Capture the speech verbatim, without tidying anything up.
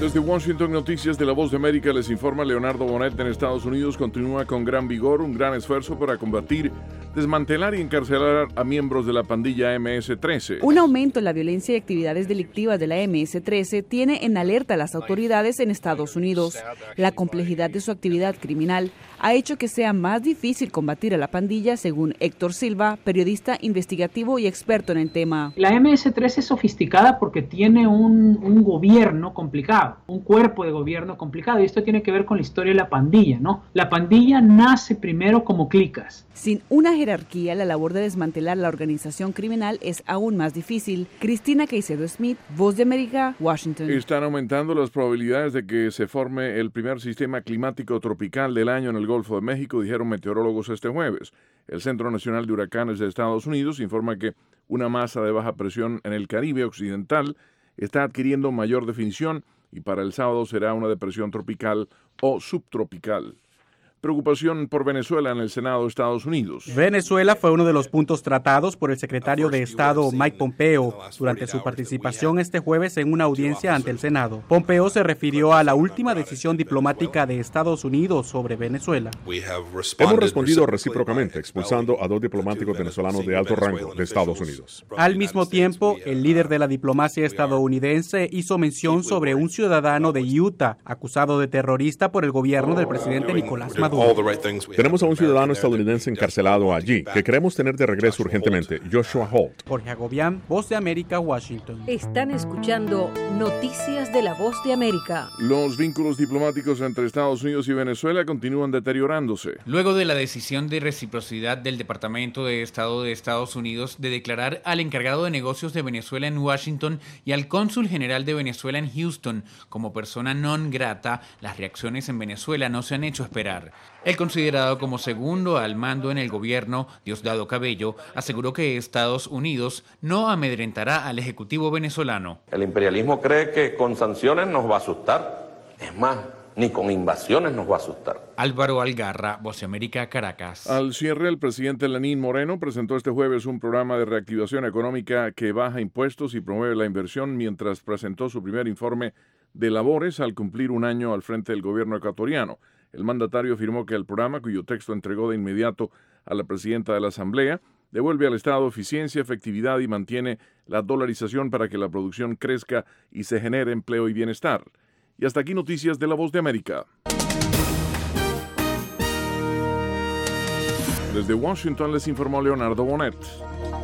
Desde Washington, Noticias de la Voz de América, les informa Leonardo Bonet. En Estados Unidos continúa con gran vigor un gran esfuerzo para combatir, desmantelar y encarcelar a miembros de la pandilla eme ese trece. Un aumento en la violencia y actividades delictivas de la eme ese trece tiene en alerta a las autoridades en Estados Unidos. La complejidad de su actividad criminal ha hecho que sea más difícil combatir a la pandilla, según Héctor Silva, periodista investigativo y experto en el tema. La eme ese trece es sofisticada porque tiene un, un gobierno complicado, un cuerpo de gobierno complicado, y esto tiene que ver con la historia de la pandilla, ¿no? La pandilla nace primero como clicas. Sin una jerarquía, la labor de desmantelar la organización criminal es aún más difícil. Cristina Caicedo Smith, Voz de América, Washington. Están aumentando las probabilidades de que se forme el primer sistema climático tropical del año en el Golfo de México, dijeron meteorólogos este jueves. El Centro Nacional de Huracanes de Estados Unidos informa que una masa de baja presión en el Caribe occidental está adquiriendo mayor definición y para el sábado será una depresión tropical o subtropical. Preocupación por Venezuela en el Senado de Estados Unidos. Venezuela fue uno de los puntos tratados por el secretario de Estado Mike Pompeo durante su participación este jueves en una audiencia ante el Senado. Pompeo se refirió a la última decisión diplomática de Estados Unidos sobre Venezuela. Hemos respondido recíprocamente expulsando a dos diplomáticos venezolanos de alto rango de Estados Unidos. Al mismo tiempo, el líder de la diplomacia estadounidense hizo mención sobre un ciudadano de Utah acusado de terrorista por el gobierno del presidente Nicolás Maduro. Tenemos a un ciudadano estadounidense encarcelado allí que queremos tener de regreso urgentemente, Joshua Holt. Jorge Agobián, Voz de América, Washington. Están escuchando Noticias de la Voz de América. Los vínculos diplomáticos entre Estados Unidos y Venezuela continúan deteriorándose. Luego de la decisión de reciprocidad del Departamento de Estado de Estados Unidos de declarar al encargado de negocios de Venezuela en Washington y al cónsul general de Venezuela en Houston como persona non grata, las reacciones en Venezuela no se han hecho esperar. El considerado como segundo al mando en el gobierno, Diosdado Cabello, aseguró que Estados Unidos no amedrentará al Ejecutivo venezolano. El imperialismo cree que con sanciones nos va a asustar. Es más, ni con invasiones nos va a asustar. Álvaro Algarra, Voz de América, Caracas. Al cierre, el presidente Lenín Moreno presentó este jueves un programa de reactivación económica que baja impuestos y promueve la inversión mientras presentó su primer informe de labores al cumplir un año al frente del gobierno ecuatoriano. El mandatario afirmó que el programa, cuyo texto entregó de inmediato a la presidenta de la Asamblea, devuelve al Estado eficiencia, efectividad y mantiene la dolarización para que la producción crezca y se genere empleo y bienestar. Y hasta aquí Noticias de la Voz de América. Desde Washington les informó Leonardo Bonet.